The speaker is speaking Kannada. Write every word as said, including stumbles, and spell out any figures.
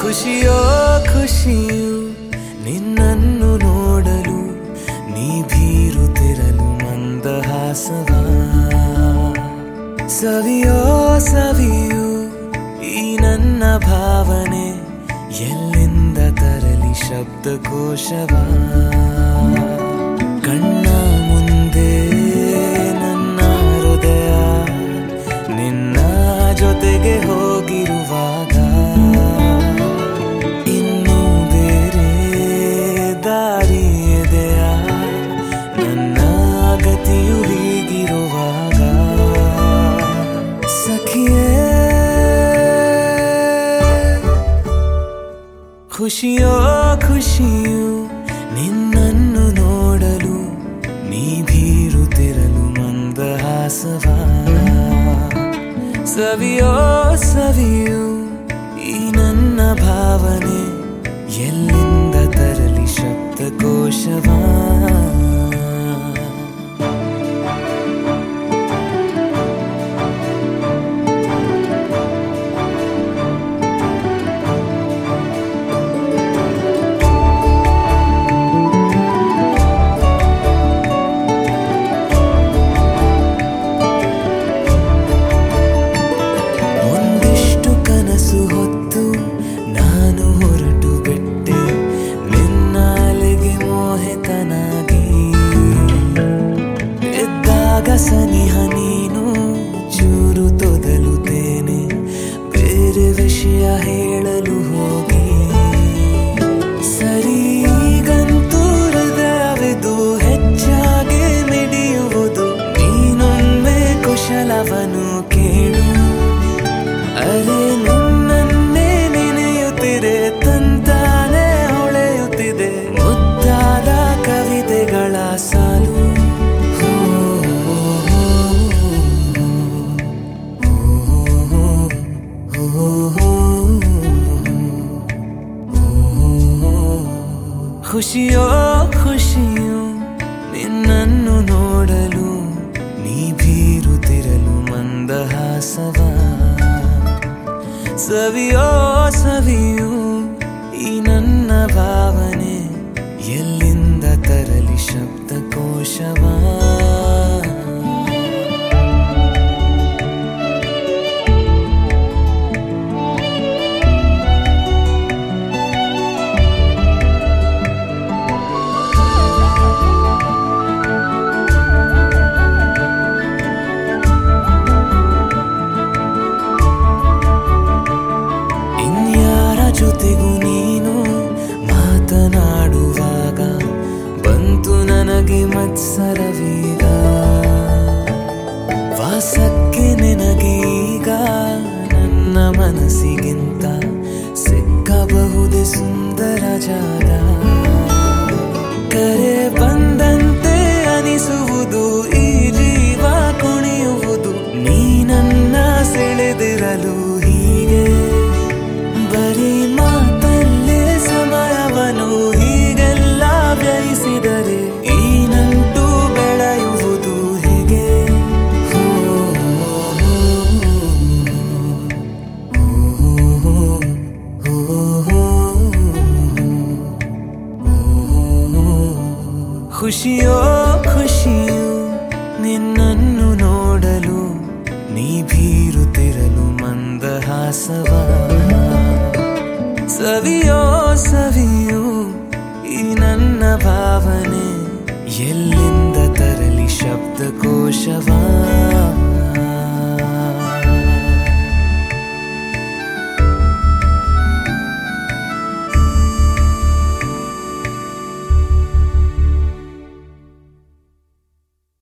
ಖುಷಿಯೋ ಖುಷಿಯು ನಿನ್ನನ್ನು ನೋಡಲು, ನೀ ಬೀರುತ್ತಿರಲು ಮಂದಹಾಸವ. ಸವಿಯೋ ಸವಿಯು ಈ ನನ್ನ ಭಾವನೆ, ಎಲ್ಲಿಂದ ತರಲಿ ಶಬ್ದಕೋಶವ. ಕಣ್ಣ ಮುಂದೆ ನನ್ನ ಹೃದಯ ನಿನ್ನ ಜೊತೆಗೆ ಹೋಗಿರುವಾಗ, ಇನ್ನು ಬೇರೆ ದಾರಿ ಇದೆಯ ನನ್ನ ಗತಿಯು ಹೀಗಿರುವಾಗ. ಸಖಿಯೇ ಖುಷಿಯೋ ಖುಷಿಯು ನಿನ್ನನ್ನು ನೋಡಲು, ನೀ ಬೀರುತ್ತಿರಲು ಮಂದಹಾಸವ. ಸವಿಯೋ ಸವಿಯು ಈ ನನ್ನ ಭಾವನೆ, ಎಲ್ಲಿಂದ ತರಲಿ ಶಬ್ದಕೋಶವ. ಸನಿಹ ನೀನು ಚೂರು ತೊದಲುತ್ತೇನೆ, ಬೇರೆ ವಿಷಯ ಹೇಳಲು ಹೋಗಿ. ಸರಿಗಂತೂ ಹೃದಯವಿದು ಹೆಚ್ಚಾಗಿ ಮಿಡಿಯುವುದು, ನೀನೊಮ್ಮೆ ಕುಶಲವನು ಕೇಳು. ಅರೆ ನಿನ್ನನ್ನೇ ನೆನೆಯುತ್ತಿದೆ, ತಂತಾನೆ ಹೊಳೆಯುತ್ತಿದೆ ಮುದ್ದಾದ ಕವಿತೆಗಳ ಸಾಲು. ಖುಷಿಯೋ ಖುಷಿಯು ನಿನ್ನನ್ನು ನೋಡಲು, ನೀ ಬೀರುತ್ತಿರಲು ಮಂದಹಾಸವ. ಸವಿಯೋ ಸವಿಯು ಈ ನನ್ನ ಭಾವನೆ, ಎಲ್ಲಿಂದ ತರಲಿ ಶಬ್ದಕೋಶವ. ಜೊತೆಗೂ ನೀನು ಮಾತನಾಡುವಾಗ ಬಂತು ನನಗೆ ಮತ್ಸರವೀಗ. ವಾಸಕ್ಕೆ ನಿನಗೀಗ ನನ್ನ ಮನಸ್ಸಿಗಿಂತ ಸಿಕ್ಕಬಹುದೇ ಸುಂದರ ಜಾಗ. ಕರೆ ಬಂದಂತೆ ಅನಿಸುವುದು, ಈ ಜೀವ ಕುಣಿಯುವುದು, ನೀ ನನ್ನ ಸೆಳೆದಿರಲು ಹೀಗೆ. ಬರೀ ಮಾತಲ್ಲೇ ಸಮಯವನು ಹೀಗೆಲ್ಲ ವ್ಯಯಿಸಿದರೆ, ಈ ನಂಟು ಬೆಳೆಯುವುದು ಹೇಗೆ? ಖುಷಿಯೋ ಖುಷಿಯು ನಿನ್ನನ್ನು ನೋಡಲು, ನೀ ಬೀರುತ್ತಿರಲು ಮಂದಹಾಸವ. ಸವಿಯೋ ಸವಿಯು ಈ ನನ್ನ ಭಾವನೆ, ಎಲ್ಲಿಂದ ತರಲಿ ಶಬ್ದಕೋಶವ.